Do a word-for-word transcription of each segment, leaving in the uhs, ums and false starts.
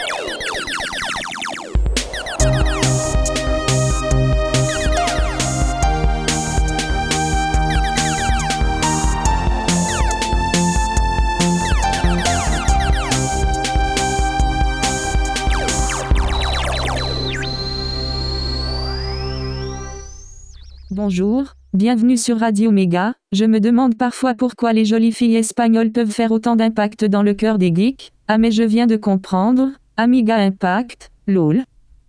Bonjour, bienvenue sur Radio Méga. Je me demande parfois pourquoi les jolies filles espagnoles peuvent faire autant d'impact dans le cœur des geeks. Ah mais je viens de comprendre. Amiga Impact, lol.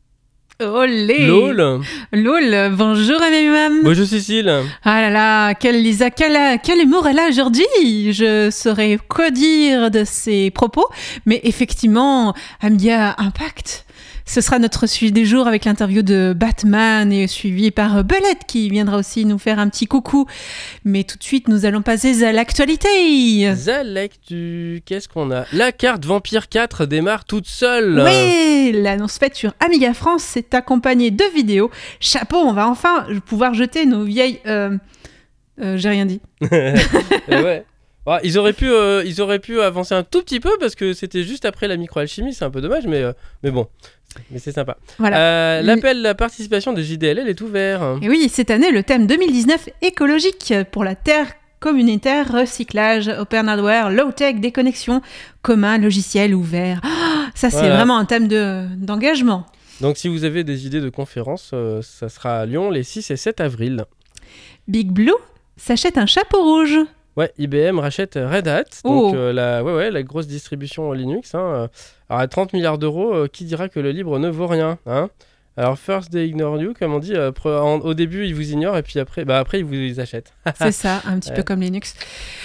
Olé LOL. LOL, bonjour Amimam. Bonjour Cécile. Ah là là, quelle Lisa, quel, quel humour elle a aujourd'hui. Je saurais quoi dire de ses propos, mais effectivement, Amiga Impact, ce sera notre suivi du jour avec l'interview de Batman et suivi par Belette qui viendra aussi nous faire un petit coucou. Mais tout de suite, nous allons passer à l'actualité. Zalectu, qu'est-ce qu'on a ? La carte Vampire quatre démarre toute seule. Oui, l'annonce faite sur Amiga France s'est accompagnée de vidéos. Chapeau, on va enfin pouvoir jeter nos vieilles... Euh... Euh, j'ai rien dit. Ouais. Ouais, ils, auraient pu, euh, ils auraient pu avancer un tout petit peu parce que c'était juste après la microalchimie, c'est un peu dommage, mais, euh, mais bon, mais c'est sympa. Voilà. Euh, l'appel à la participation de J D L L est ouvert. Et oui, cette année, le thème deux mille dix-neuf écologique pour la Terre communautaire, recyclage, open hardware, low-tech, déconnexion, commun, logiciel ouvert. Oh, ça, c'est voilà. Vraiment un thème de, d'engagement. Donc, si vous avez des idées de conférences, euh, ça sera à Lyon les six et sept avril. Big Blue s'achète un chapeau rouge. Ouais, I B M rachète Red Hat, donc oh. euh, la, ouais, ouais, la grosse distribution Linux. Hein, alors à trente milliards d'euros, euh, qui dira que le libre ne vaut rien, hein ? Alors first they ignore you, comme on dit, euh, pre- en, au début ils vous ignorent et puis après, bah, après ils vous les achètent. C'est ça, un petit ouais. peu comme Linux.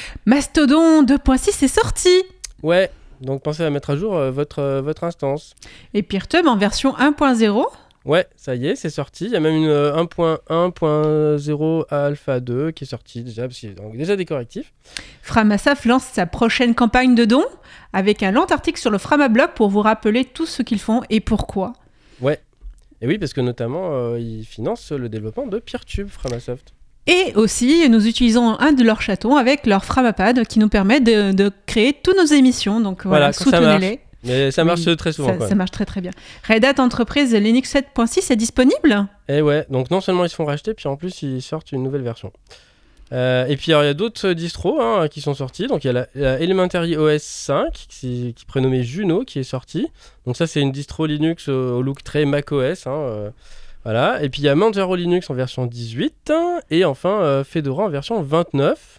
Mastodon deux point six est sorti. Ouais, donc pensez à mettre à jour euh, votre, euh, votre instance. Et PeerTube en version un point zéro. Ouais, ça y est, c'est sorti. Il y a même une euh, un point un point zéro Alpha deux qui est sortie déjà, parce qu'il y a donc déjà des correctifs. Framasoft lance sa prochaine campagne de dons avec un long article sur le Framablog pour vous rappeler tout ce qu'ils font et pourquoi. Ouais, et oui, parce que notamment, euh, ils financent le développement de PeerTube, Framasoft. Et aussi, nous utilisons un de leurs chatons avec leur Framapad qui nous permet de, de créer toutes nos émissions. Donc voilà, voilà soutenez-les. Mais ça marche oui, très souvent. Ça, quoi. ça marche très très bien. Red Hat Entreprise Linux sept point six est disponible ? Et ouais, donc non seulement ils se font racheter, puis en plus ils sortent une nouvelle version. Euh, et puis alors, il y a d'autres distros hein, qui sont sortis. Donc il y a la, la Elementary O S cinq qui, qui est prénommée Juno qui est sortie. Donc ça c'est une distro Linux au, au look très macOS. Hein, euh, voilà. Et puis il y a Manjaro Linux en version dix-huit. Et enfin euh, Fedora en version vingt-neuf.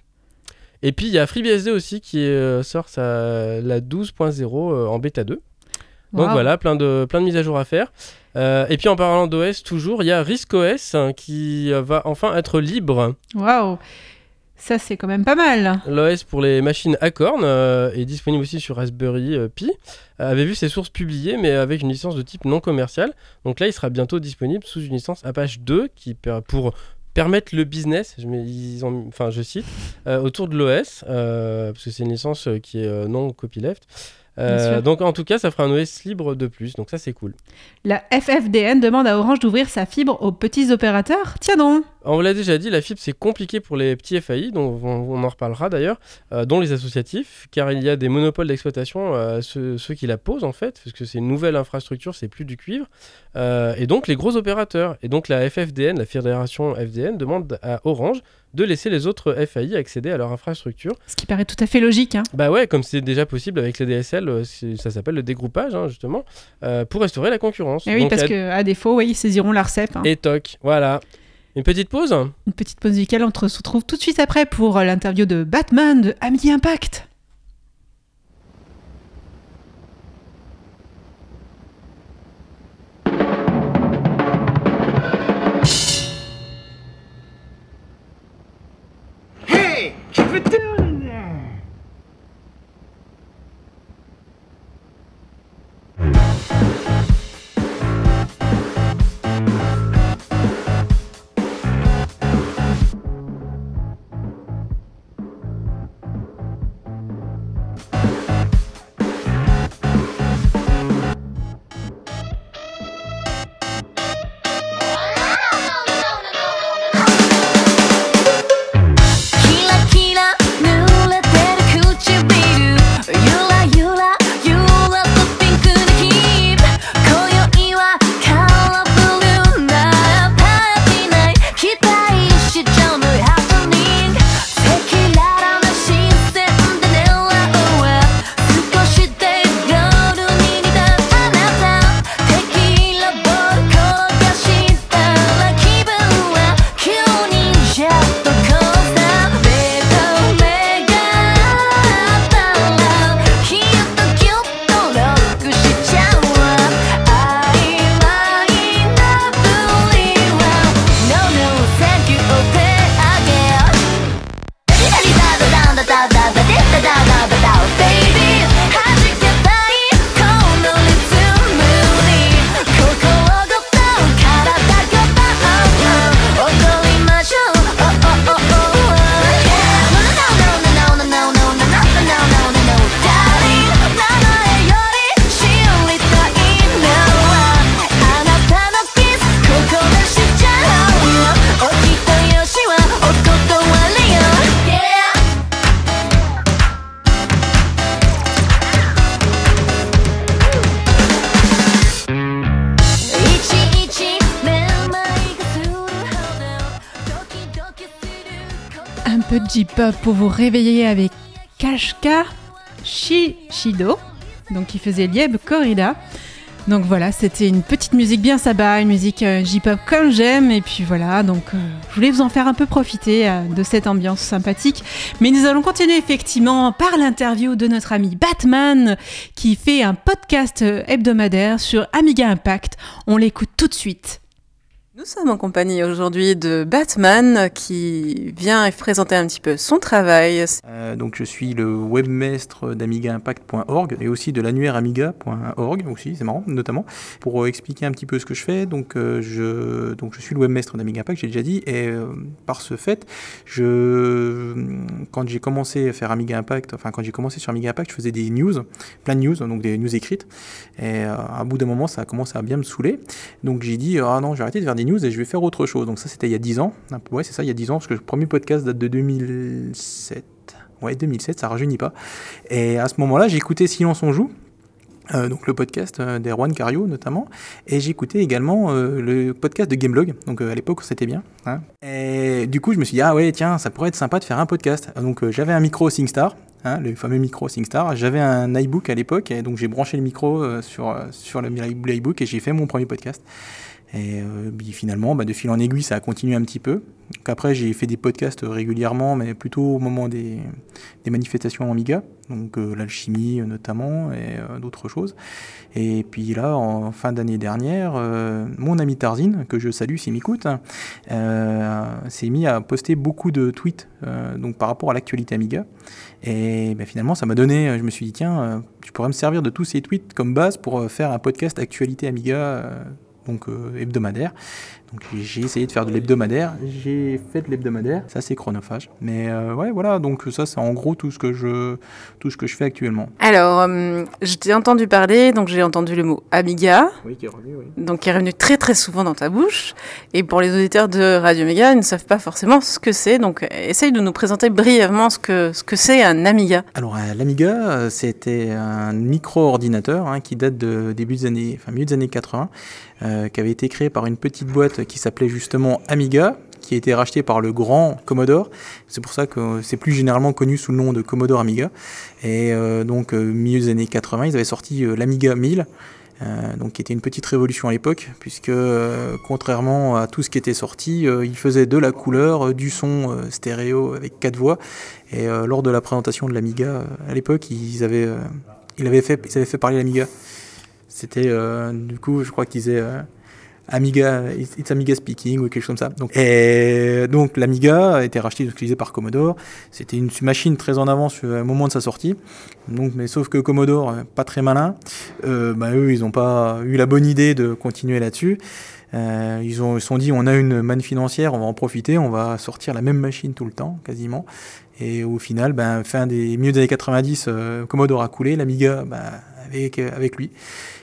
Et puis il y a FreeBSD aussi qui euh, sort sa, la douze point zéro euh, en bêta deux. Donc wow. Voilà, plein de, plein de mises à jour à faire. Euh, et puis en parlant d'O S, toujours, il y a RISC-O S hein, qui euh, va enfin être libre. Waouh, ça c'est quand même pas mal. L'O S pour les machines Acorn euh, est disponible aussi sur Raspberry euh, Pi. Euh, avait vu ses sources publiées, mais avec une licence de type non commercial. Donc là, il sera bientôt disponible sous une licence Apache deux qui pour permettre le business, je, mets, ils ont, enfin, je cite, euh, autour de l'O S, euh, parce que c'est une licence qui est euh, non copyleft. Euh, donc en tout cas, ça fera un O S libre de plus, donc ça c'est cool. La F F D N demande à Orange d'ouvrir sa fibre aux petits opérateurs. Tiens donc. On vous l'a déjà dit, la fibre c'est compliqué pour les petits F A I, dont on, on en reparlera d'ailleurs, euh, dont les associatifs, car il y a des monopoles d'exploitation, euh, ceux, ceux qui la posent en fait, parce que c'est une nouvelle infrastructure, c'est plus du cuivre, euh, et donc les gros opérateurs. Et donc la F F D N, la Fédération F D N, demande à Orange de laisser les autres F A I accéder à leur infrastructure. Ce qui paraît tout à fait logique. Hein. Bah ouais, comme c'est déjà possible avec les D S L, ça s'appelle le dégroupage, hein, justement, euh, pour restaurer la concurrence. Et oui, donc, parce à... qu'à défaut, oui, ils saisiront l'A R C E P. Hein. Et toc, voilà. Une petite pause ? Une petite pause musicale, on se retrouve tout de suite après pour l'interview de Batman de Amiga Impact. Hey, keep it down there. peu de J-pop pour vous réveiller avec Kashka Shishido, donc qui faisait Lieb Corrida. Donc voilà, c'était une petite musique bien saba, une musique euh, J-pop comme j'aime, et puis voilà, donc euh, je voulais vous en faire un peu profiter euh, de cette ambiance sympathique. Mais nous allons continuer effectivement par l'interview de notre ami Batman, qui fait un podcast hebdomadaire sur Amiga Impact. On l'écoute tout de suite. Nous sommes en compagnie aujourd'hui de Batman qui vient présenter un petit peu son travail. Euh, donc je suis le webmaître d'amiga impact point org et aussi de l'annuaire amiga point org aussi, c'est marrant notamment, pour euh, expliquer un petit peu ce que je fais. Donc, euh, je, donc je suis le webmaître d'Amiga Impact, j'ai déjà dit, et euh, par ce fait, je, quand j'ai commencé à faire Amiga Impact, enfin quand j'ai commencé sur Amiga Impact, je faisais des news, plein de news, donc des news écrites, et euh, à bout d'un moment ça a commencé à bien me saouler, donc j'ai dit ah non, j'ai arrêté de faire des news et je vais faire autre chose. Donc ça c'était il y a dix ans, ouais c'est ça, il y a dix ans, parce que le premier podcast date de deux mille sept, ouais deux mille sept, ça rajeunit pas, et à ce moment-là j'ai écouté Silence on joue, euh, donc le podcast euh, d'Erwan Cario notamment, et j'écoutais également euh, le podcast de Gameblog, donc euh, à l'époque c'était bien, hein. Et du coup je me suis dit ah ouais tiens, ça pourrait être sympa de faire un podcast. Donc euh, j'avais un micro SingStar, hein, le fameux micro SingStar, j'avais un iBook à l'époque, et donc j'ai branché le micro euh, sur, euh, sur le l'iBook et j'ai fait mon premier podcast. Et euh, finalement, bah, de fil en aiguille, ça a continué un petit peu. Donc après, j'ai fait des podcasts régulièrement, mais plutôt au moment des, des manifestations Amiga, donc euh, l'alchimie notamment, et euh, d'autres choses. Et puis là, en fin d'année dernière, euh, mon ami Tarzine, que je salue s'il m'écoute, euh, s'est mis à poster beaucoup de tweets euh, donc par rapport à l'actualité Amiga. Et bah, finalement, ça m'a donné, je me suis dit, tiens, euh, tu pourrais me servir de tous ces tweets comme base pour euh, faire un podcast actualité Amiga, euh, donc euh, hebdomadaire. Donc j'ai essayé de faire de l'hebdomadaire, j'ai fait de l'hebdomadaire, ça c'est chronophage. Mais euh, ouais voilà, donc ça c'est en gros tout ce que je, tout ce que je fais actuellement. Alors, euh, je t'ai entendu parler, donc j'ai entendu le mot Amiga. Oui, qui est revenu, oui. Donc qui est revenu très très souvent dans ta bouche. Et pour les auditeurs de Radio Méga, ils ne savent pas forcément ce que c'est. Donc essaye de nous présenter brièvement ce que, ce que c'est un Amiga. Alors l'Amiga, c'était un micro-ordinateur hein, qui date de début des années, enfin milieu des années quatre-vingts, euh, qui avait été créé par une petite boîte qui s'appelait justement Amiga, qui a été racheté par le grand Commodore. C'est pour ça que c'est plus généralement connu sous le nom de Commodore Amiga. Et euh, donc, euh, milieu des années quatre-vingts, ils avaient sorti euh, l'Amiga mille, euh, donc, qui était une petite révolution à l'époque, puisque euh, contrairement à tout ce qui était sorti, euh, ils faisaient de la couleur, euh, du son euh, stéréo avec quatre voix. Et euh, lors de la présentation de l'Amiga, euh, à l'époque, ils avaient, euh, ils avaient, fait, ils avaient fait parler l'Amiga. C'était, euh, du coup, je crois qu'ils disaient... Euh, Amiga, it's Amiga speaking ou quelque chose comme ça. Donc, et donc l'Amiga a été racheté, utilisé par Commodore. C'était une machine très en avance au moment de sa sortie. Donc, mais sauf que Commodore, pas très malin, euh, bah, eux ils n'ont pas eu la bonne idée de continuer là-dessus. Euh, ils ont, ils se sont dit on a une manne financière, on va en profiter, on va sortir la même machine tout le temps, quasiment. Et au final, ben, fin des milieu des années quatre-vingt-dix, euh, Commodore a coulé, l'Amiga ben, avec, avec lui.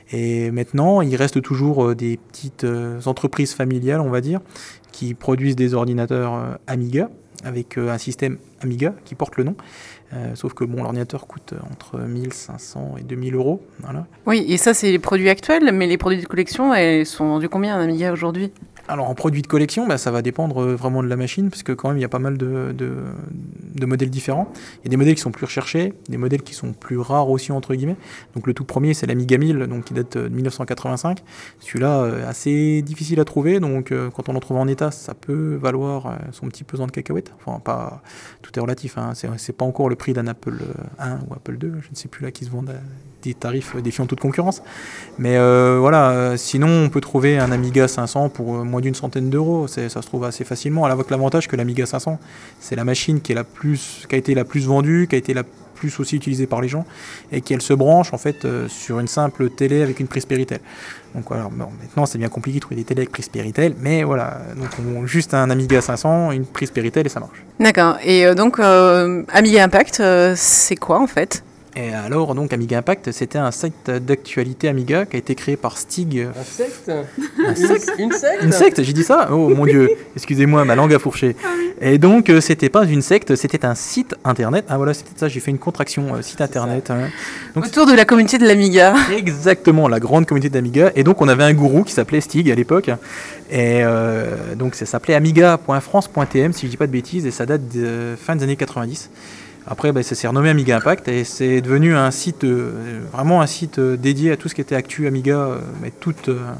Et maintenant, il reste toujours euh, des petites euh, entreprises familiales, on va dire, qui produisent des ordinateurs euh, Amiga, avec euh, un système Amiga qui porte le nom. Euh, sauf que bon, l'ordinateur coûte entre mille cinq cents et deux mille euros. Voilà. Oui, et ça, c'est les produits actuels, mais les produits de collection, elles sont vendus combien un Amiga aujourd'hui ? Alors en produits de collection, bah, ça va dépendre vraiment de la machine, parce que quand même il y a pas mal de, de, de modèles différents. Il y a des modèles qui sont plus recherchés, des modèles qui sont plus rares aussi entre guillemets. Donc le tout premier c'est l'Amiga mille, donc qui date de dix-neuf cent quatre-vingt-cinq. Celui-là euh, assez difficile à trouver, donc euh, quand on le trouve en état, ça peut valoir euh, son petit pesant de cacahuètes. Enfin pas, tout est relatif, hein. c'est, c'est pas encore le prix d'un Apple un ou Apple deux, je ne sais plus là qui se vendent à des tarifs défiant toute concurrence. Mais euh, voilà, euh, sinon on peut trouver un Amiga cinq cents pour euh, moins d'une centaine d'euros, c'est, ça se trouve assez facilement, avec l'avantage que l'Amiga cinq cents, c'est la machine qui, est la plus, qui a été la plus vendue, qui a été la plus aussi utilisée par les gens, et qu'elle se branche en fait euh, sur une simple télé avec une prise Péritel. Donc voilà, bon, maintenant c'est bien compliqué de trouver des télés avec prise Péritel, mais voilà, donc on, juste un Amiga cinq cents, une prise Péritel et ça marche. D'accord, et euh, donc euh, Amiga Impact, euh, c'est quoi en fait ? Et alors, donc, Amiga Impact, c'était un site d'actualité Amiga qui a été créé par Stig. Un secte Un secte Une secte Une secte, j'ai dit ça? Oh mon Dieu, excusez-moi, ma langue a fourché. Et donc, euh, c'était pas une secte, c'était un site internet. Ah voilà, c'était ça, j'ai fait une contraction, euh, site internet. Hein. Donc, Autour de la communauté de l'Amiga. exactement, la grande communauté d'Amiga. Et donc, on avait un gourou qui s'appelait Stig à l'époque. Et euh, donc, ça s'appelait amiga point france point t m, si je dis pas de bêtises, et ça date de euh, fin des années quatre-vingt-dix. Après, bah, ça s'est renommé Amiga Impact et c'est devenu un site, euh, vraiment un site euh, dédié à tout ce qui était actu Amiga, euh, mais toute, euh,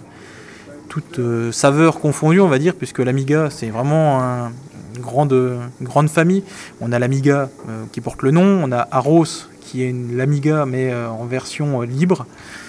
toute euh, saveur confondue, on va dire, puisque l'Amiga, c'est vraiment un, une, grande, une grande famille. On a l'Amiga euh, qui porte le nom, on a Aros qui est une, l'Amiga, mais euh, en version euh, libre,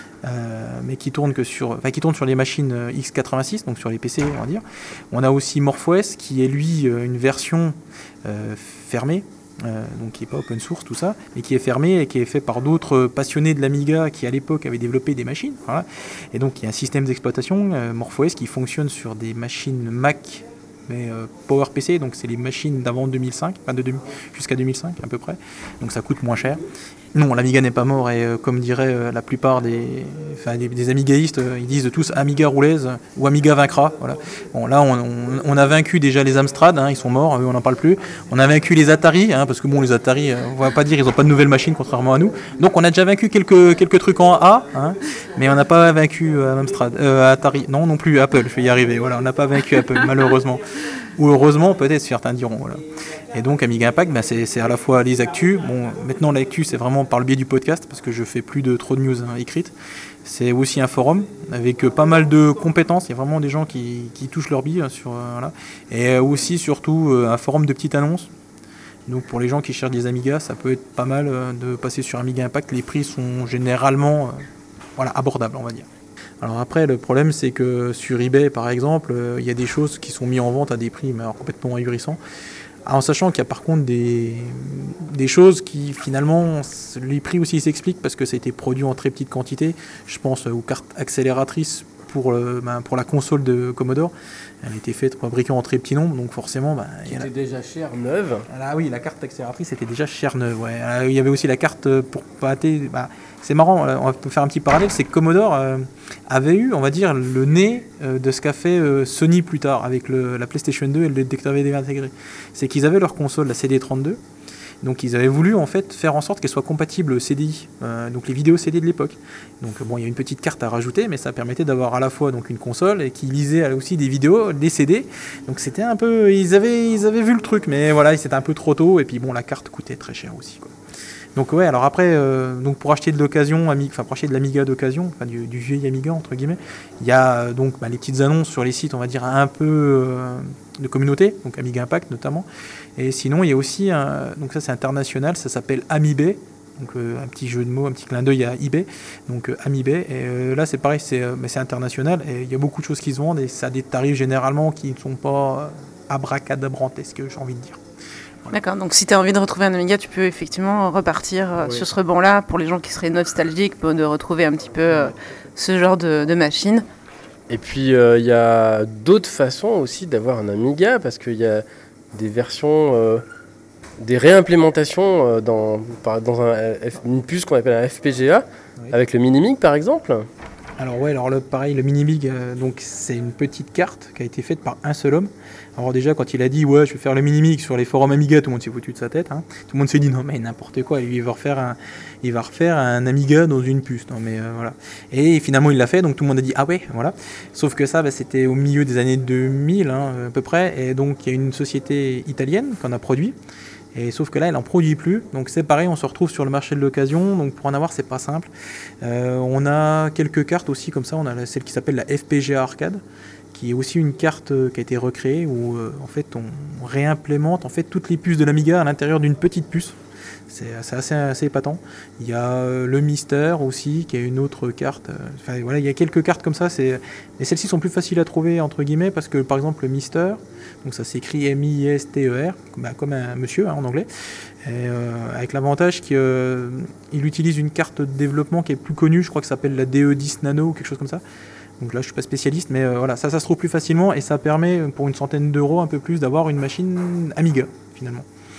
euh, mais qui tourne, que sur, enfin, qui tourne sur les machines euh, x quatre-vingt-six, donc sur les P C, on va dire. On a aussi MorphOS qui est, lui, euh, une version euh, fermée. Euh, donc qui n'est pas open source, tout ça, mais qui est fermé et qui est fait par d'autres passionnés de l'Amiga qui à l'époque avaient développé des machines. Voilà. Et donc il y a un système d'exploitation, euh, MorphOS, qui fonctionne sur des machines Mac, mais euh, PowerPC, donc c'est les machines d'avant deux mille cinq, enfin de deux mille, jusqu'à deux mille cinq à peu près, donc ça coûte moins cher. Non, l'Amiga n'est pas mort et euh, comme diraient euh, la plupart des, enfin, des, des amigaïstes, euh, ils disent tous Amiga roulaise ou Amiga vaincra. Voilà. Bon, là, on, on, on a vaincu déjà les Amstrad, hein, ils sont morts, eux, on n'en parle plus. On a vaincu les Atari, hein, parce que bon, les Atari, euh, on va pas dire, ils n'ont pas de nouvelles machines contrairement à nous. Donc on a déjà vaincu quelques, quelques trucs en A, hein, mais on n'a pas vaincu euh, Amstrad, euh, Atari, non, non plus Apple, je vais y arriver. Voilà, on n'a pas vaincu Apple, malheureusement. Ou heureusement, peut-être, certains diront. Voilà. Et donc, Amiga Impact, ben, c'est, c'est à la fois les actus. Bon, maintenant, l'actu, c'est vraiment par le biais du podcast, parce que je fais plus de trop de news hein, écrites. C'est aussi un forum avec euh, pas mal de compétences. Il y a vraiment des gens qui, qui touchent leur bille. Hein, sur, euh, voilà. Et euh, aussi, surtout, euh, un forum de petites annonces. Donc, pour les gens qui cherchent des Amigas, ça peut être pas mal euh, de passer sur Amiga Impact. Les prix sont généralement euh, voilà, abordables, on va dire. Alors après, le problème, c'est que sur eBay, par exemple, il euh, y a des choses qui sont mises en vente à des prix mais alors, complètement ahurissants. En sachant qu'il y a par contre des, des choses qui, finalement, les prix aussi s'expliquent parce que ça a été produit en très petite quantité. Je pense aux cartes accélératrices pour, le, ben, pour la console de Commodore. Elle a été faite, fabriquée en très petit nombre, donc forcément... Ben, qui était a... déjà chère, neuve. Ah oui, la carte accélératrice était déjà chère neuve. Ouais. Il y avait aussi la carte pour pâter... Ben, c'est marrant, on peut faire un petit parallèle, c'est que Commodore euh, avait eu, on va dire, le nez euh, de ce qu'a fait euh, Sony plus tard avec le, la PlayStation deux et le lecteur V D intégré. C'est qu'ils avaient leur console, la C D trente-deux, donc ils avaient voulu en fait faire en sorte qu'elle soit compatible C D I, euh, donc les vidéos C D de l'époque. Donc bon, il y a une petite carte à rajouter, mais ça permettait d'avoir à la fois donc une console et qui lisait aussi des vidéos, des C D. Donc c'était un peu, ils avaient, ils avaient vu le truc, mais voilà, c'était un peu trop tôt et puis bon, la carte coûtait très cher aussi, quoi. Donc ouais, alors après, euh, donc pour acheter de l'occasion, enfin pour acheter de l'Amiga d'occasion, enfin du, du vieil Amiga entre guillemets, il y a euh, donc bah, les petites annonces sur les sites, on va dire un peu euh, de communauté, donc Amiga Impact notamment. Et sinon il y a aussi, un, donc ça c'est international, ça s'appelle AmiBay, donc euh, un petit jeu de mots, un petit clin d'œil à eBay, donc euh, AmiBay. Et euh, là c'est pareil, c'est, euh, mais c'est international et il y a beaucoup de choses qui se vendent et ça a des tarifs généralement qui ne sont pas abracadabrantesques, j'ai envie de dire. Voilà. D'accord, donc si tu as envie de retrouver un Amiga, tu peux effectivement repartir euh, oui. sur ce rebond-là pour les gens qui seraient nostalgiques de retrouver un petit peu euh, ce genre de, de machine. Et puis il euh, y a d'autres façons aussi d'avoir un Amiga parce qu'il y a des versions, euh, des réimplémentations euh, dans, dans un, une puce qu'on appelle un F P G A oui. avec le Minimig par exemple. Alors ouais, alors le, pareil, le Minimig, euh, donc c'est une petite carte qui a été faite par un seul homme. Alors déjà, quand il a dit ouais, je vais faire le Minimig sur les forums Amiga, tout le monde s'est foutu de sa tête. Hein. Tout le monde s'est dit non mais n'importe quoi, lui, il va refaire un, il va refaire un Amiga dans une puce. Non mais euh, voilà. Et finalement il l'a fait, donc tout le monde a dit ah ouais, voilà. Sauf que ça, bah, c'était au milieu des années deux mille hein, à peu près, et donc il y a une société italienne qu'on a produit. Et sauf que là, elle n'en produit plus. Donc c'est pareil, on se retrouve sur le marché de l'occasion. Donc pour en avoir, c'est pas simple. Euh, on a quelques cartes aussi comme ça. On a celle qui s'appelle la F P G A Arcade, qui est aussi une carte euh, qui a été recréée où euh, en fait on réimplémente en fait toutes les puces de l'Amiga à l'intérieur d'une petite puce. C'est, c'est assez, assez épatant. Il y a euh, le Mister aussi, qui est une autre carte. Enfin voilà, il y a quelques cartes comme ça. C'est... Et celles-ci sont plus faciles à trouver entre guillemets parce que par exemple le Mister, donc ça s'écrit M I S T E R, bah, comme un monsieur hein, en anglais, et, euh, avec l'avantage qu'il euh, utilise une carte de développement qui est plus connue, je crois que ça s'appelle la D E dix Nano ou quelque chose comme ça. Donc là je suis pas spécialiste, mais euh, voilà, ça, ça se trouve plus facilement et ça permet pour une centaine d'euros un peu plus d'avoir une machine Amiga finalement.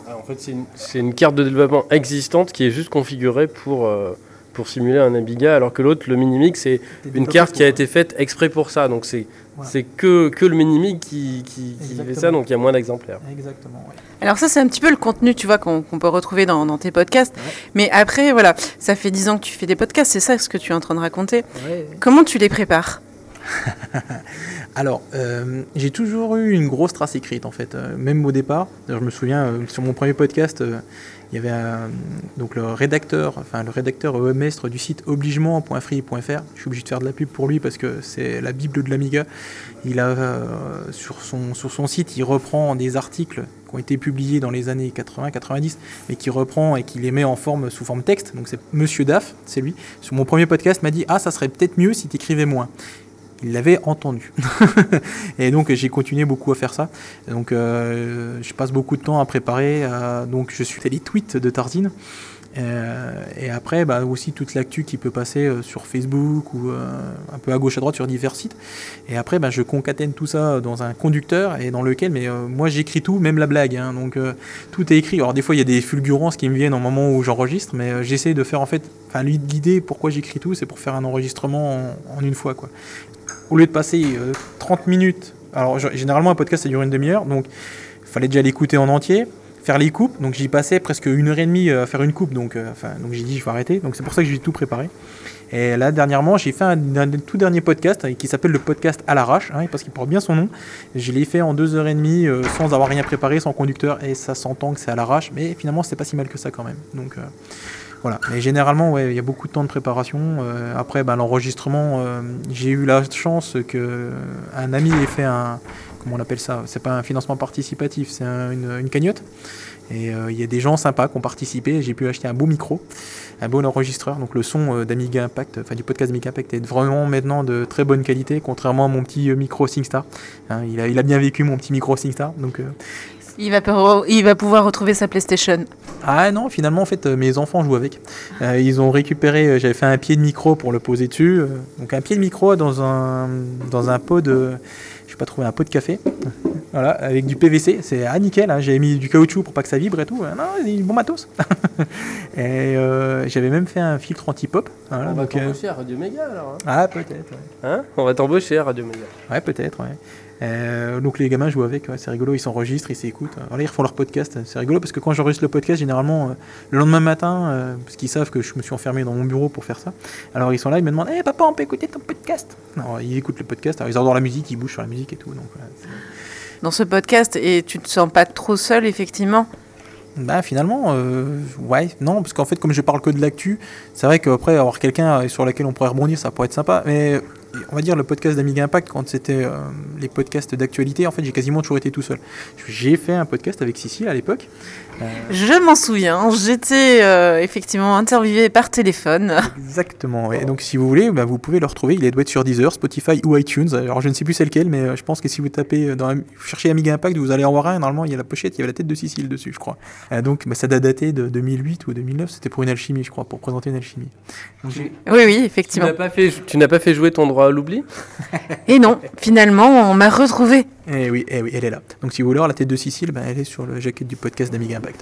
Ah, en fait, c'est une, c'est une carte de développement existante qui est juste configurée pour, euh, pour simuler un Amiga, alors que l'autre, le Minimig, c'est une carte qui a été faite exprès pour ça. Donc c'est, voilà. c'est que, que le Minimig qui, qui, qui fait ça, donc il y a moins d'exemplaires. Exactement, ouais. Alors ça, c'est un petit peu le contenu, tu vois, qu'on, qu'on peut retrouver dans, dans tes podcasts. Ouais. Mais après, voilà, ça fait dix ans que tu fais des podcasts, c'est ça ce que tu es en train de raconter. Ouais. Comment tu les prépares ? Alors, euh, j'ai toujours eu une grosse trace écrite en fait, euh, même au départ. Je me souviens, euh, sur mon premier podcast, euh, il y avait un, donc le rédacteur, enfin le rédacteur webmestre du site obligement point free point f r. Je suis obligé de faire de la pub pour lui parce que c'est la bible de l'Amiga. Il a euh, sur son sur son site, il reprend des articles qui ont été publiés dans les années quatre-vingts quatre-vingt-dix, mais qui reprend et qui les met en forme sous forme texte. Donc c'est Monsieur Daff, c'est lui. Sur mon premier podcast, m'a dit ah ça serait peut-être mieux si tu écrivais moins. Il l'avait entendu. Et donc j'ai continué beaucoup à faire ça. Donc euh, je passe beaucoup de temps à préparer. Euh, donc je suis les tweets de Tarzine. Euh, et après bah, aussi toute l'actu qui peut passer euh, sur Facebook ou euh, un peu à gauche à droite sur divers sites. Et après bah, je concatène tout ça dans un conducteur et dans lequel mais euh, moi j'écris tout, même la blague. Hein, donc euh, tout est écrit. Alors des fois il y a des fulgurances qui me viennent au moment où j'enregistre, mais euh, j'essaie de faire en fait, enfin l'idée pourquoi j'écris tout, c'est pour faire un enregistrement en, en une fois quoi. Au lieu de passer euh, trente minutes, alors généralement un podcast ça dure une demi-heure, donc il fallait déjà l'écouter en entier, faire les coupes, donc j'y passais presque une heure et demie à faire une coupe, donc, euh, enfin, donc j'ai dit je vais arrêter, donc c'est pour ça que j'ai tout préparé. Et là dernièrement j'ai fait un, un, un tout dernier podcast qui s'appelle le podcast à l'arrache, hein, parce qu'il porte bien son nom. Je l'ai fait en deux heures et demie euh, sans avoir rien préparé, sans conducteur, et ça s'entend que c'est à l'arrache, mais finalement c'est pas si mal que ça quand même. Donc euh, voilà, mais généralement, ouais, il y a beaucoup de temps de préparation. Euh, après, bah, l'enregistrement, euh, j'ai eu la chance qu'un ami ait fait un, comment on appelle ça ? C'est pas un financement participatif, c'est un, une, une cagnotte. Et il euh, y a des gens sympas qui ont participé. J'ai pu acheter un beau micro, un bon enregistreur. Donc le son euh, d'Amiga Impact, enfin du podcast Amiga Impact est vraiment maintenant de très bonne qualité, contrairement à mon petit euh, micro SingStar. Hein, il a, il a bien vécu mon petit micro SingStar. Donc euh, Il va, per- il va pouvoir retrouver sa PlayStation. Ah non, finalement, en fait, euh, mes enfants jouent avec. Euh, ils ont récupéré, euh, j'avais fait un pied de micro pour le poser dessus. Euh, donc un pied de micro dans un, dans un pot de... Je n'ai pas trouvé un pot de café. Voilà, avec du P V C. C'est ah, nickel, hein, j'avais mis du caoutchouc pour pas que ça vibre et tout. Euh, non, c'est bon matos. Et euh, j'avais même fait un filtre anti-pop. Voilà, On va donc, t'embaucher euh... à Radio Méga alors. Hein. Ah, peut-être, ouais. Hein On va t'embaucher à Radio Méga. Ouais, peut-être, ouais. Euh, donc les gamins jouent avec, ouais, c'est rigolo, ils s'enregistrent, ils s'écoutent. Voilà, ils refont leur podcast, c'est rigolo parce que quand j'enregistre le podcast, généralement euh, le lendemain matin, euh, parce qu'ils savent que je me suis enfermé dans mon bureau pour faire ça, alors ils sont là, ils me demandent hey, papa, on peut écouter ton podcast. Alors ils écoutent le podcast, alors ils adorent la musique, ils bougent sur la musique et tout. Donc, voilà, dans ce podcast, et tu te sens pas trop seul, effectivement ? Bah finalement, euh, ouais, non, parce qu'en fait, comme je parle que de l'actu, c'est vrai qu'après, avoir quelqu'un sur lequel on pourrait rebondir, ça pourrait être sympa, mais on va dire le podcast d'Amiga Impact, quand c'était euh, les podcasts d'actualité, en fait, j'ai quasiment toujours été tout seul. J'ai fait un podcast avec Cécile à l'époque. Euh... Je m'en souviens, j'étais euh, effectivement interviewée par téléphone. Exactement, ouais. Et donc si vous voulez, bah, vous pouvez le retrouver, il doit être sur Deezer, Spotify ou iTunes. Alors je ne sais plus c'est lequel, mais euh, je pense que si vous tapez, dans la... vous cherchez Amiga Impact, vous allez en voir un, normalement il y a la pochette, il y avait la tête de Cécile dessus, je crois. Euh, donc bah, ça date daté de deux mille huit ou deux mille neuf, c'était pour une alchimie, je crois, pour présenter une alchimie. Donc, oui, oui, effectivement. Tu n'as pas fait, tu n'as pas fait jouer ton droit à l'oubli ? Et non, finalement, on m'a retrouvée. Eh oui, eh oui, elle est là. Donc si vous voulez voir la tête de Cécile, ben, elle est sur le jacket du podcast d'Amiga Impact.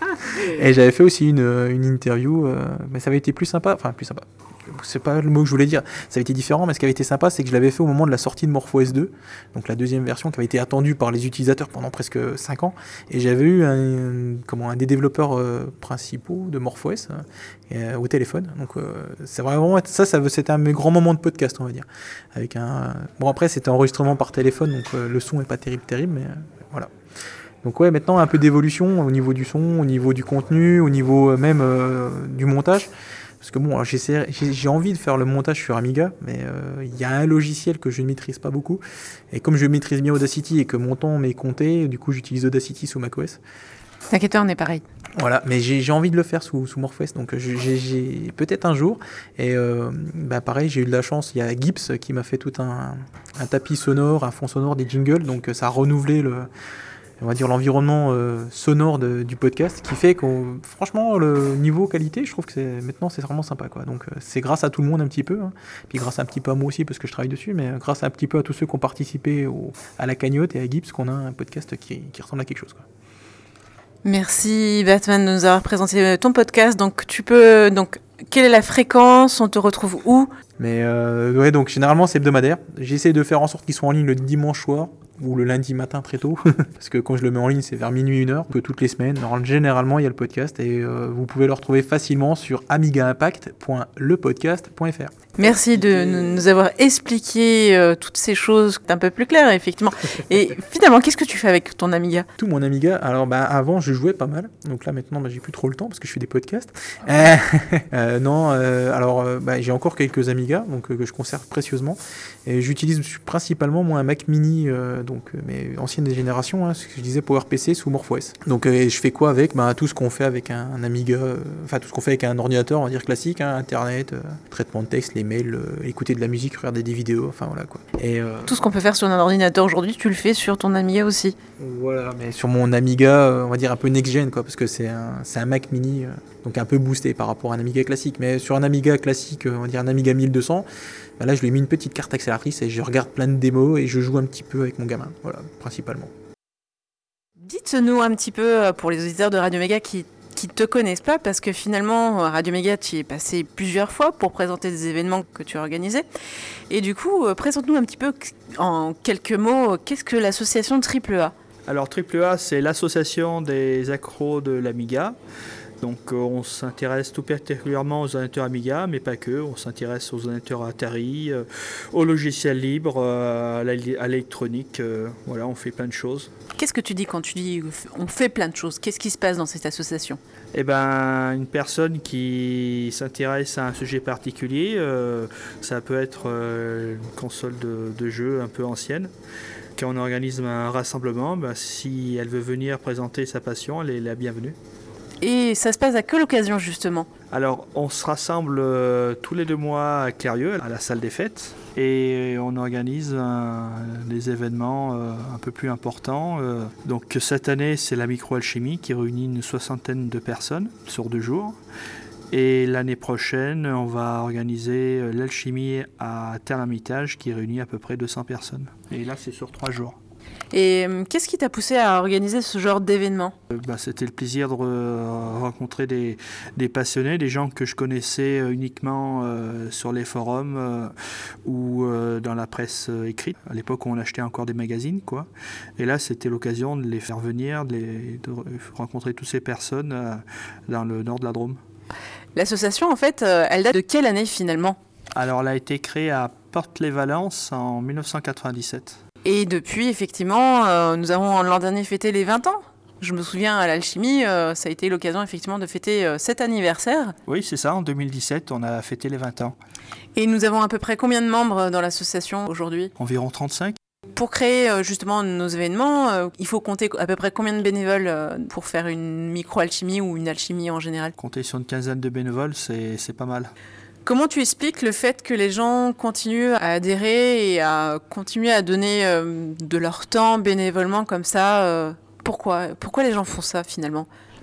Et j'avais fait aussi une, une interview, euh, mais ça avait été plus sympa, enfin plus sympa. C'est pas le mot que je voulais dire, ça avait été différent, mais ce qui avait été sympa, c'est que je l'avais fait au moment de la sortie de MorphOS deux, donc la deuxième version qui avait été attendue par les utilisateurs pendant presque cinq ans, et j'avais eu un, comment, un des développeurs euh, principaux de MorphOS euh, au téléphone, donc euh, c'est vraiment, ça, ça c'était un de mes grands moments de podcast, on va dire, avec un, bon après c'était enregistrement par téléphone, donc euh, le son est pas terrible, terrible, mais euh, voilà. Donc ouais, maintenant un peu d'évolution au niveau du son, au niveau du contenu, au niveau euh, même euh, du montage. Parce que bon, alors j'ai, j'ai envie de faire le montage sur Amiga, mais il euh, y a un logiciel que je ne maîtrise pas beaucoup. Et comme je maîtrise bien Audacity et que mon temps m'est compté, du coup j'utilise Audacity sous macOS. T'inquiète pas, on est pareil. Voilà, mais j'ai, j'ai envie de le faire sous, sous MorphOS, donc j'ai, j'ai peut-être un jour. Et euh, bah pareil, j'ai eu de la chance, il y a Gibbs qui m'a fait tout un, un tapis sonore, un fond sonore, des jingles, donc ça a renouvelé le... on va dire l'environnement euh, sonore de, du podcast, qui fait que franchement le niveau qualité, je trouve que c'est, maintenant c'est vraiment sympa quoi. Donc euh, c'est grâce à tout le monde un petit peu, hein. Puis grâce un petit peu à moi aussi parce que je travaille dessus, mais grâce un petit peu à tous ceux qui ont participé au, à la cagnotte et à Gibbs qu'on a un podcast qui, qui ressemble à quelque chose quoi. Merci Batman de nous avoir présenté ton podcast. Donc tu peux donc quelle est la fréquence? On te retrouve où? Mais euh, ouais, donc généralement c'est hebdomadaire. J'essaie de faire en sorte qu'ils soient en ligne le dimanche soir ou le lundi matin très tôt, parce que quand je le mets en ligne c'est vers minuit, une heure, que toutes les semaines. Alors, généralement il y a le podcast et euh, vous pouvez le retrouver facilement sur amiga impact point le podcast point f r. Merci de nous avoir expliqué euh, toutes ces choses un peu plus claires, effectivement. Et finalement, qu'est-ce que tu fais avec ton Amiga? Tout mon Amiga, alors bah, avant je jouais pas mal, donc là maintenant bah, j'ai plus trop le temps parce que je fais des podcasts. Euh, euh, non, euh, alors euh, bah, j'ai encore quelques Amigas donc, euh, que je conserve précieusement. Et j'utilise principalement moi un Mac Mini, euh, donc, mais ancienne génération, hein, ce que je disais PowerPC sous MorphOS. Donc euh, je fais quoi avec? Bah, tout ce qu'on fait avec un, un Amiga, euh, enfin tout ce qu'on fait avec un ordinateur, on va dire classique, hein, Internet, euh, traitement de texte, les mails, euh, écouter de la musique, regarder des vidéos, enfin voilà quoi. Et, euh, tout ce qu'on peut faire sur un ordinateur aujourd'hui, tu le fais sur ton Amiga aussi. Voilà, mais sur mon Amiga, euh, on va dire un peu next-gen quoi, parce que c'est un, c'est un Mac Mini, euh, donc un peu boosté par rapport à un Amiga classique. Mais sur un Amiga classique, euh, on va dire un Amiga mille deux cents, bah là je lui ai mis une petite carte accélératrice et je regarde plein de démos et je joue un petit peu avec mon gamin, voilà, principalement. Dites-nous un petit peu pour les auditeurs de Radio Méga qui qui te connaissent pas, parce que finalement Radio Méga, tu y es passé plusieurs fois pour présenter des événements que tu as organisés. Et du coup, euh, présente-nous un petit peu en quelques mots, qu'est-ce que l'association Triple A? Alors Triple A, c'est l'association des accros de l'Amiga. Donc euh, on s'intéresse tout particulièrement aux ordinateurs Amiga, mais pas que. On s'intéresse aux ordinateurs Atari, euh, aux logiciels libres, euh, à l'électronique. Euh, voilà, on fait plein de choses. Qu'est-ce que tu dis quand tu dis on fait plein de choses? Qu'est-ce qui se passe dans cette association? Eh ben, une personne qui s'intéresse à un sujet particulier, euh, ça peut être euh, une console de, de jeu un peu ancienne. Quand on organise un rassemblement, ben, si elle veut venir présenter sa passion, elle est la bienvenue. Et ça se passe à quelle occasion justement? Alors, on se rassemble euh, tous les deux mois à Clérieux, à la salle des fêtes, et on organise un, des événements euh, un peu plus importants. Euh, donc cette année, c'est la microalchimie qui réunit une soixantaine de personnes sur deux jours. Et l'année prochaine, on va organiser l'alchimie à Terre-L'Hermitage qui réunit à peu près deux cents personnes. Et là, c'est sur trois jours. Et euh, qu'est-ce qui t'a poussé à organiser ce genre d'événement? euh, bah, C'était le plaisir de re- rencontrer des, des passionnés, des gens que je connaissais euh, uniquement euh, sur les forums euh, ou euh, dans la presse euh, écrite. À l'époque, on achetait encore des magazines, quoi. Et là, c'était l'occasion de les faire venir, de, les, de rencontrer toutes ces personnes euh, dans le nord de la Drôme. L'association, en fait, euh, elle date de quelle année finalement? Alors, elle a été créée à Porte-les-Valences en dix-neuf cent quatre-vingt-dix-sept. Et depuis, effectivement, euh, nous avons l'an dernier fêté les vingt ans. Je me souviens, à l'Alchimie, euh, ça a été l'occasion effectivement de fêter euh, cet anniversaire. Oui, c'est ça, en deux mille dix-sept, on a fêté les vingt ans. Et nous avons à peu près combien de membres dans l'association aujourd'hui? Environ trente-cinq. Pour créer euh, justement nos événements, euh, il faut compter à peu près combien de bénévoles euh, pour faire une micro-alchimie ou une alchimie en général? Compter sur une quinzaine de bénévoles, c'est, c'est pas mal. Comment tu expliques le fait que les gens continuent à adhérer et à continuer à donner euh, de leur temps bénévolement comme ça euh, Pourquoi Pourquoi les gens font ça finalement?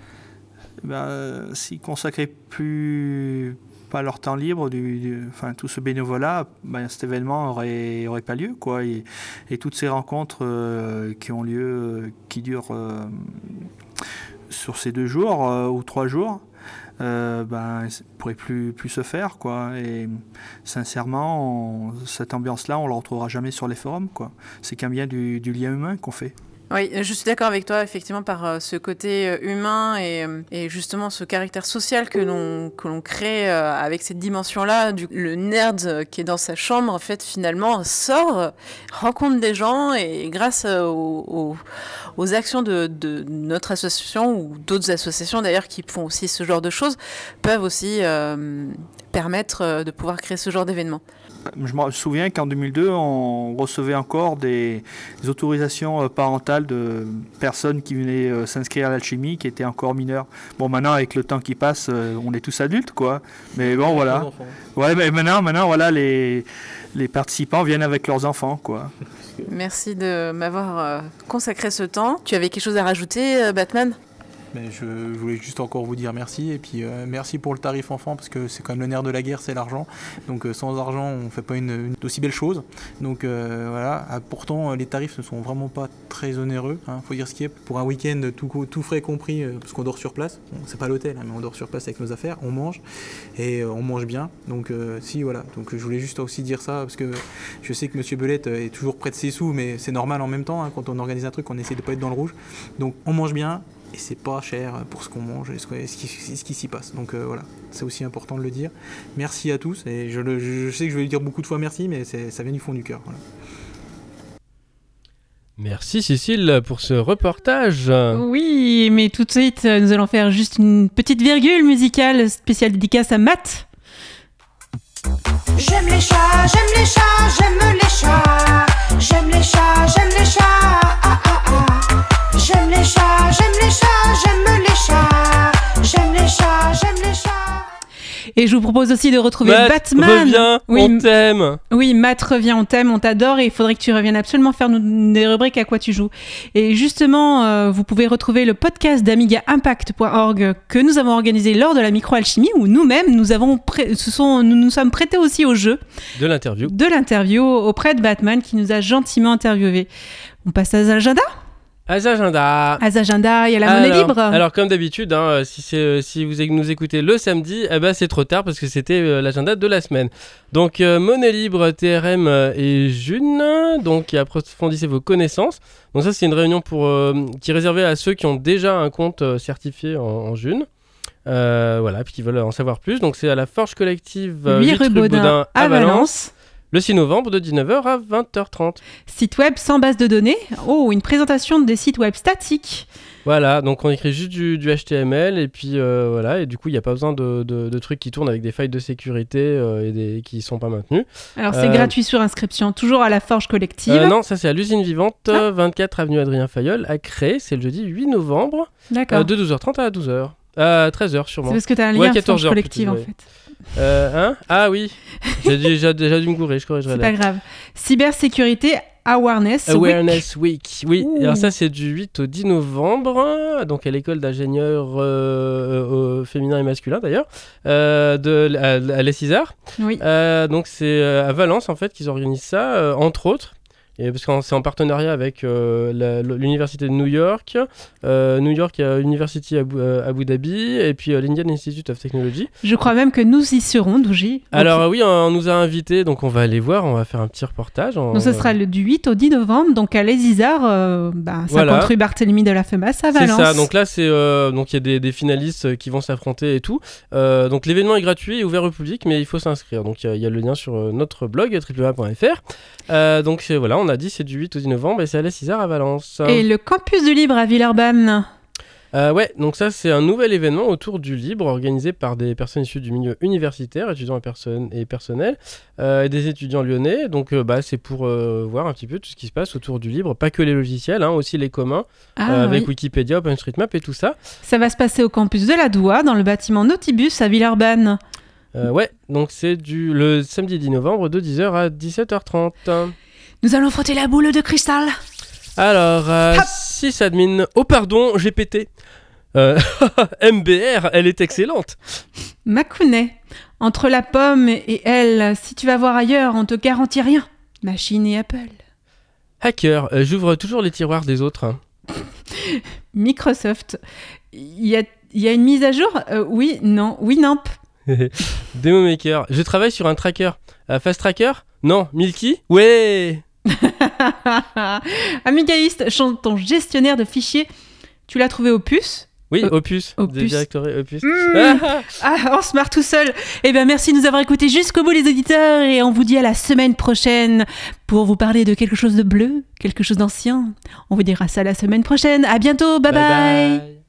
Ben, euh, s'ils consacraient plus pas leur temps libre, du, du, enfin, tout ce bénévolat, ben, cet événement aurait, aurait pas lieu, quoi. Et, et toutes ces rencontres euh, qui ont lieu, euh, qui durent euh, sur ces deux jours euh, ou trois jours, Euh, ben, ça ne pourrait plus, plus se faire, quoi. Et sincèrement, on, cette ambiance-là, on ne la retrouvera jamais sur les forums, quoi. C'est qu'un bien du, du lien humain qu'on fait. Oui, je suis d'accord avec toi, effectivement, par euh, ce côté euh, humain et, euh, et justement ce caractère social que l'on, que l'on crée euh, avec cette dimension-là. Du, le nerd euh, qui est dans sa chambre, en fait, finalement, sort, euh, rencontre des gens et grâce euh, aux, aux, aux actions de, de notre association ou d'autres associations d'ailleurs qui font aussi ce genre de choses, peuvent aussi euh, permettre euh, de pouvoir créer ce genre d'événement. Je me souviens qu'en deux mille deux, on recevait encore des, des autorisations parentales de personnes qui venaient s'inscrire à l'alchimie, qui étaient encore mineures. Bon, maintenant, avec le temps qui passe, on est tous adultes, quoi. Mais bon, voilà. Ouais, mais maintenant, maintenant, voilà, les, les participants viennent avec leurs enfants, quoi. Merci de m'avoir consacré ce temps. Tu avais quelque chose à rajouter, Batman ? mais je, je voulais juste encore vous dire merci. Et puis euh, merci pour le tarif enfant, parce que c'est quand même le nerf de la guerre, c'est l'argent. Donc euh, sans argent, on ne fait pas une, une aussi belle chose. Donc euh, voilà. Ah, pourtant, les tarifs ne sont vraiment pas très onéreux. Hein, faut dire ce qui est. Pour un week-end, tout, tout frais compris, euh, parce qu'on dort sur place. Bon, c'est pas l'hôtel, hein, mais on dort sur place avec nos affaires. On mange et euh, on mange bien. Donc euh, si voilà. Donc je voulais juste aussi dire ça, parce que je sais que Monsieur Belette est toujours près de ses sous, mais c'est normal en même temps. Hein, quand on organise un truc, on essaie de pas être dans le rouge. Donc on mange bien et c'est pas cher pour ce qu'on mange et ce, ce, qui, ce qui s'y passe. Donc euh, voilà, c'est aussi important de le dire. Merci à tous, et je, le, je sais que je vais lui dire beaucoup de fois merci, mais c'est, ça vient du fond du cœur. Voilà. Merci Cécile pour ce reportage. Oui, mais tout de suite, nous allons faire juste une petite virgule musicale spéciale dédicace à Matt. J'aime les chats, j'aime les chats, j'aime les chats. J'aime les chats, j'aime les chats. Ah, ah, ah. J'aime les chats, j'aime les chats, j'aime les chats. J'aime les chats, j'aime les chats. Et je vous propose aussi de retrouver Matt Batman. Revient, oui, on t'aime. Oui, Matt revient, on t'aime, on t'adore, et il faudrait que tu reviennes absolument faire nous, des rubriques à quoi tu joues. Et justement, euh, vous pouvez retrouver le podcast d'amiga impact point org que nous avons organisé lors de la microalchimie, où nous-mêmes nous avons pré- ce sont, nous nous sommes prêtés aussi au jeu de l'interview, de l'interview auprès de Batman qui nous a gentiment interviewé. On passe à l'agenda. Azagenda. Azagenda, il y a la monnaie alors, libre. Alors comme d'habitude, hein, si, c'est, si vous nous écoutez le samedi, eh ben, c'est trop tard parce que c'était euh, l'agenda de la semaine. Donc euh, monnaie libre, T R M et June, donc approfondissez vos connaissances. Donc ça c'est une réunion pour, euh, qui est réservée à ceux qui ont déjà un compte euh, certifié en, en June. Euh, voilà, puis qui veulent en savoir plus. Donc c'est à la Forge Collective euh, huit rue Baudin à Valence. Valence. Le six novembre de dix-neuf heures à vingt heures trente. Site web sans base de données. Oh, une présentation des sites web statiques. Voilà, donc on écrit juste du, du H T M L et puis euh, voilà, et du coup il n'y a pas besoin de, de, de trucs qui tournent avec des failles de sécurité euh, et des, qui ne sont pas maintenus. Alors c'est euh, gratuit sur inscription, toujours à la Forge Collective. Euh, non, ça c'est à l'usine vivante, ah. vingt-quatre avenue Adrien Fayol à Cré, c'est le jeudi huit novembre. D'accord. Euh, de douze heures trente à douze heures. À treize heures sûrement. C'est parce que tu as un lien ouais, Forge Collective en fait. Euh, hein ah oui, j'ai déjà, déjà dû me gourer, je corrigerai. C'est là. pas grave. Cybersécurité Awareness, Awareness Week. Week. Oui, Ouh. Alors ça c'est du huit au dix novembre, donc à l'école d'ingénieurs euh, euh, féminins et masculins d'ailleurs, euh, de, à, à l'E S I S A R. Oui. Euh, donc c'est à Valence en fait qu'ils organisent ça, euh, entre autres. Et parce que c'est en partenariat avec euh, la, l'université de New York, euh, New York euh, University Abu, euh, Abu Dhabi, et puis euh, l'Indian Institute of Technology. Je crois même que nous y serons, Dougie. Alors okay. oui, on, on nous a invités, donc on va aller voir, on va faire un petit reportage. On, donc ce sera le, du huit au dix novembre, donc à l'E S I S A R, euh, bah, voilà. cinquante rue Barthélemy de la Femas à Valence. C'est ça, donc là c'est, euh, donc il y a des, des finalistes qui vont s'affronter et tout. Euh, donc l'événement est gratuit et ouvert au public, mais il faut s'inscrire. Donc il y, y a le lien sur notre blog w w w point f r. Euh, donc voilà, on a dit c'est du huit au dix novembre et c'est à l'E S I S A R à Valence. Et le campus du libre à Villeurbanne. Euh, ouais, donc ça c'est un nouvel événement autour du libre organisé par des personnes issues du milieu universitaire, étudiants et, personnes, et personnels, euh, et des étudiants lyonnais. Donc euh, bah, c'est pour euh, voir un petit peu tout ce qui se passe autour du libre, pas que les logiciels, hein, aussi les communs, ah, euh, avec oui. Wikipédia, OpenStreetMap et tout ça. Ça va se passer au campus de la Doua, dans le bâtiment Nautibus à Villeurbanne. Euh, ouais, donc c'est du, le samedi dix novembre de dix heures à dix-sept heures trente. Nous allons frotter la boule de cristal. Alors, euh, sysadmin, oh pardon, j'ai pété. Euh, M B R, elle est excellente. Macounet, entre la pomme et elle, si tu vas voir ailleurs, on te garantit rien. Machine et Apple. Hacker, euh, j'ouvre toujours les tiroirs des autres. Hein. Microsoft, il y a, y a une mise à jour euh, Oui, non, oui, non. Demo Maker, je travaille sur un tracker. Euh, Fast Tracker Non. Milky Ouais. Amigaïste, ton gestionnaire de fichiers, tu l'as trouvé Opus Oui, euh, Opus. Opus. Directory Opus. Mmh. Ah, on se marre tout seul. Eh bien, merci de nous avoir écoutés jusqu'au bout, les auditeurs, et on vous dit à la semaine prochaine pour vous parler de quelque chose de bleu, quelque chose d'ancien. On vous dira ça la semaine prochaine. À bientôt. Bye bye. bye. bye.